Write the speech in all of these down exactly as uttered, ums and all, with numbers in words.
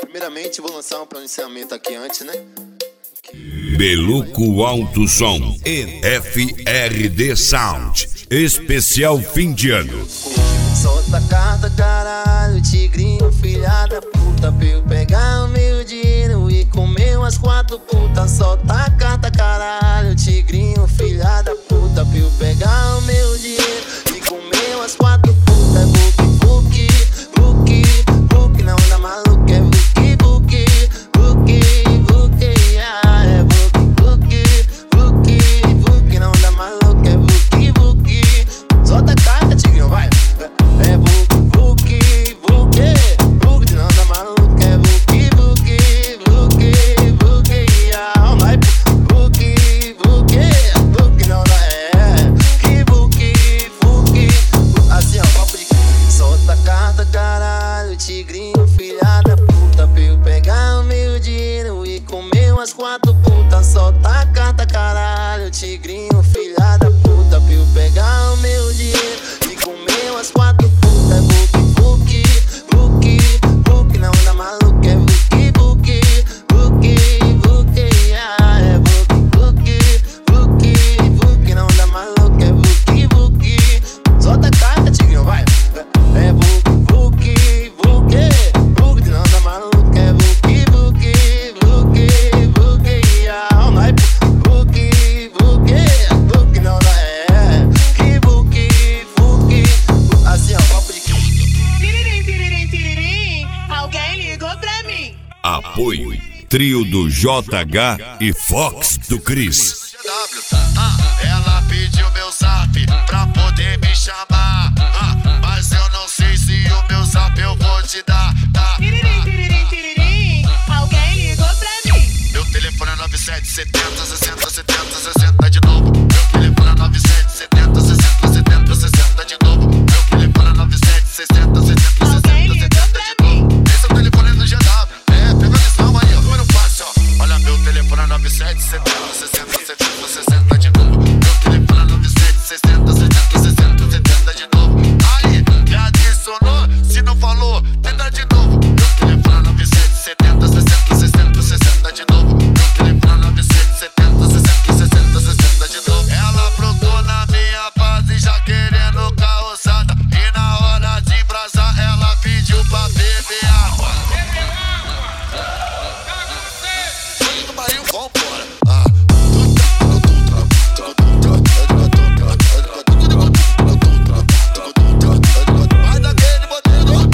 Primeiramente, vou lançar um pronunciamento aqui antes, né? Beluco Alto Som e F R D Sound. Especial fim de ano. Solta a carta, caralho, tigrinho, filha da puta, pra eu pegar o meu dinheiro e comer umas quatro putas. Solta a carta, caralho, tigrinho, filha da puta, pra eu pegar o meu dinheiro e comer umas quatro putas. Buki, buki, buki, buki, não dá maluco, é buki, buki, buki, buki, ah, é buki, buki, buki, buki, não dá maluco, é buki, buki. Solta a carta, tigrinho, vai. É buki, buki, buki, buki, não dá maluco, é buki, buki, buki, buki, ah, vai. Buki, buki, buki, não dá, é que buki, buki, assim ó, papo de solta a carta, caralho, tigrinho, filha da puta, pra eu pegar o meu dinheiro e comer umas quatro putas. Solta a carta, caralho, tigrinho, filha da puta, pra eu pegar o meu dinheiro e comer umas quatro putas. Buki, buki, buki, buki, não dá maluco, é buki, buki, buki, buki, ah, é buki, buki, buki, buki, não dá maluco, é buki, buki. Solta a carta, tigrinho, vai. É buki, buki, buki, buki, não dá maluco, é buki, buki, buki, buki, ah, vai. Buki, buki, buki, não dá, é que buki, buki, assim ó, papo de Tiririm, tiririm, tiririm, alguém ligou pra mim. Apoio Trio do J H e Fox do Cris. Ela pediu meu zap pra poder me chamar, mas eu não sei se o meu zap eu vou te dar. Tiririm, tiririm, tiririm, alguém ligou pra mim. Meu telefone é nove sete setenta sessenta setenta sessenta de novo. Meu telefone é nove sete setenta sessenta setenta sessenta de novo. Meu telefone é nove sete sessenta sessenta sessenta setenta de novo. Esse é o telefone do G W. É, pega a lição aí, ó. Número fácil, ó. Olha, meu telefone é nove sete setenta sessenta setenta sessenta de novo. Meu telefone é nove sete sessenta setenta sessenta setenta de novo. Aí, me adicionou, se não falou, tenta de novo. Meu telefone é nove sete setenta sessenta sessenta sessenta de novo. Meu telefone é nove sete setenta sessenta sessenta sessenta de novo. Ela brotou na minha base já querendo carroçada, e na hora de brasar ela pediu pra beber água. Foi do barril, vambora. Ah. Vai daquele modelo.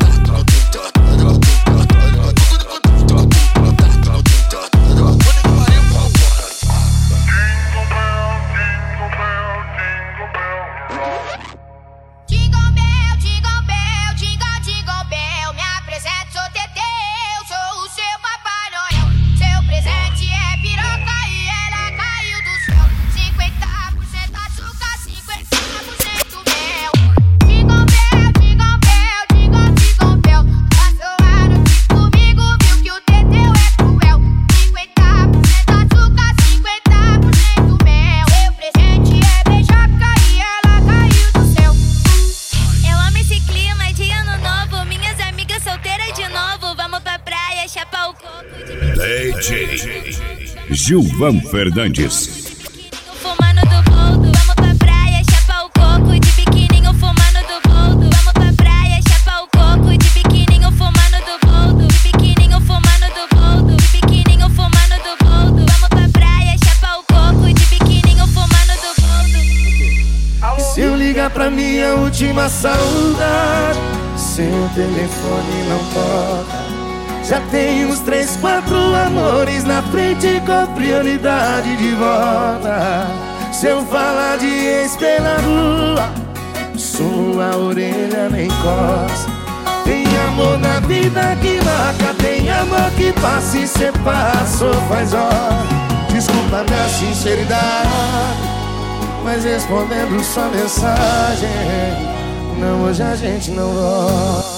Jingle bell, jingle bell, jingle, jingle bell. Me apresento, sou Teteu, sou o seu Papai Noel. Seu presente é piroca e ela caiu do céu. cinquenta por cento açúcar, cinquenta por cento mel. Jingle bell, jingle bell, jingle, jingle bell. Passou ano aqui comigo, viu que o Teteu é cruel. cinquenta por cento açúcar, cinquenta por cento mel. Seu presente é beijoca e ela caiu do céu. Eu amo esse clima de ano novo. Minhas amigas solteiras de novo. Vamos pra praia, chapar o coco de D J Gilvan Fernandes. biquininho fumando do boldo. Vamos pra praia, chapar o coco de biquininho fumando do boldo. Vamos pra praia, chapar o coco de biquininho fumando do boldo. De biquininho fumando do boldo. De biquininho fumando do boldo. Vamos pra praia, chapar o coco de biquininho fumando do boldo. Se eu ligar pra minha última saudade, seu telefone não toca. Já tem uns três, quatro amores na frente com prioridade de volta. Se eu falar de ex pela rua, sua orelha nem coça. Tem amor na vida que marca, tem amor que passa e cê passou faz hora. Desculpa minha sinceridade, mas respondendo sua mensagem, não, hoje a gente não volta.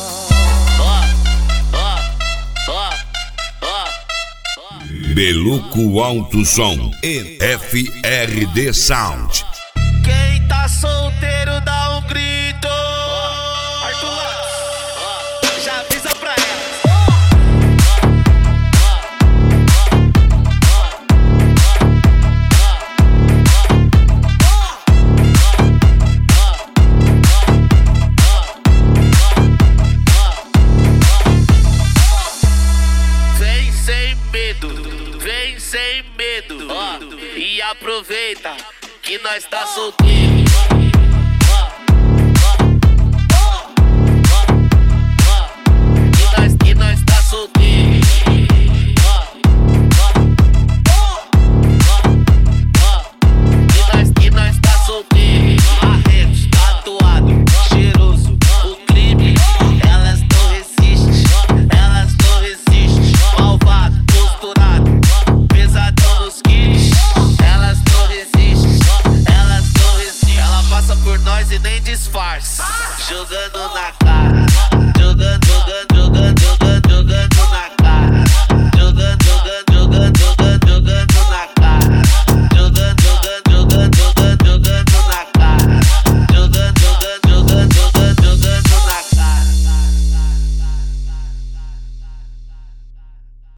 Beluco Alto Som e F R D Sound. Quem tá solteiro dá um grito. Arthur, já avisa pra ela. aproveita que nós tá solteiro.